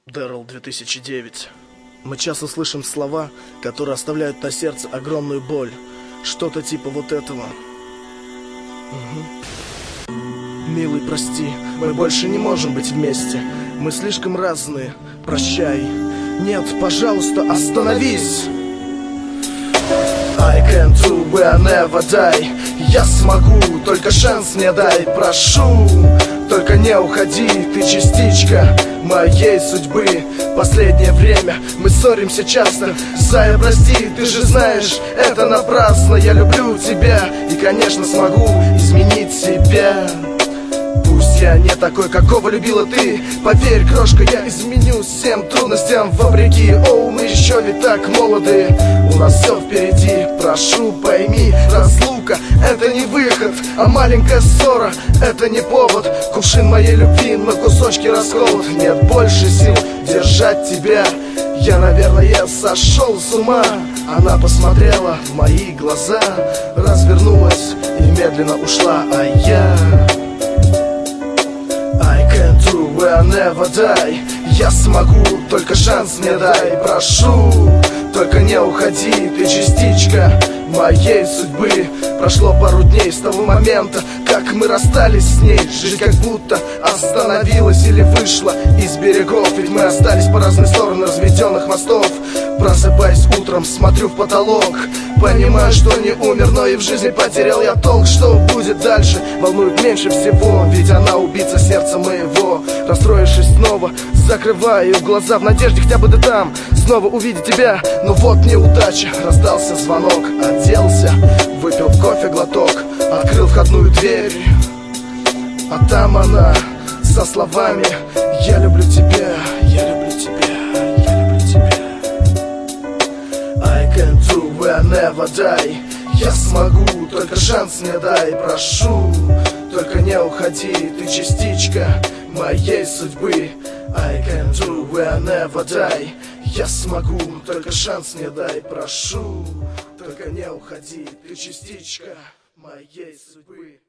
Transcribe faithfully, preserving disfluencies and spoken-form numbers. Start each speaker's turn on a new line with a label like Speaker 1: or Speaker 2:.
Speaker 1: Дэрил, две тысячи девять. Мы часто слышим слова, которые оставляют на сердце огромную боль. Что-то типа вот этого. Угу. Милый, прости, мы больше не можем быть вместе. Мы слишком разные, прощай. Нет, пожалуйста, остановись. I can do where never die. Я смогу, только шанс мне дай, прошу. Только не уходи, ты частичка моей судьбы. Последнее время мы ссоримся часто. Зая, прости, ты же знаешь, это напрасно. Я люблю тебя и, конечно, смогу изменить себя. Пусть я не такой, какого любила ты. Поверь, крошка, я изменюсь всем трудностям вопреки. Оу, мы еще ведь так молоды. У нас все впереди, прошу, пойми. Разлука — это не выход, а маленькая ссора — это не повод. Кувшин моей любви на кусочки расколот. Нет больше сил держать тебя. Я, наверное, сошел с ума. Она посмотрела в мои глаза, развернулась и медленно ушла, а я... I never die. Я смогу, только шанс мне дай, прошу. Только не уходи, ты частичка моей судьбы. Прошло пару дней с того момента, как мы расстались с ней. Жизнь как будто остановилась или вышла из берегов. Ведь мы остались по разные стороны разведенных мостов. Просыпаясь утром, смотрю в потолок, понимаю, что не умер, но и в жизни потерял я толк. Что будет дальше, волнует меньше всего, ведь она убийца сердца моего. Расстроившись снова, закрываю глаза в надежде хотя бы ты там снова увидеть тебя. Но вот неудача, раздался звонок. Оделся, выпил кофе глоток, открыл входную дверь, а там она со словами: я люблю тебя, я люблю тебя, я люблю тебя. I can do where never die. Я смогу, только шанс мне дай, прошу. Только не уходи, ты частичка моей судьбы. I can do where never die. Я смогу, только шанс мне дай, прошу. Только не уходи, ты частичка моей судьбы.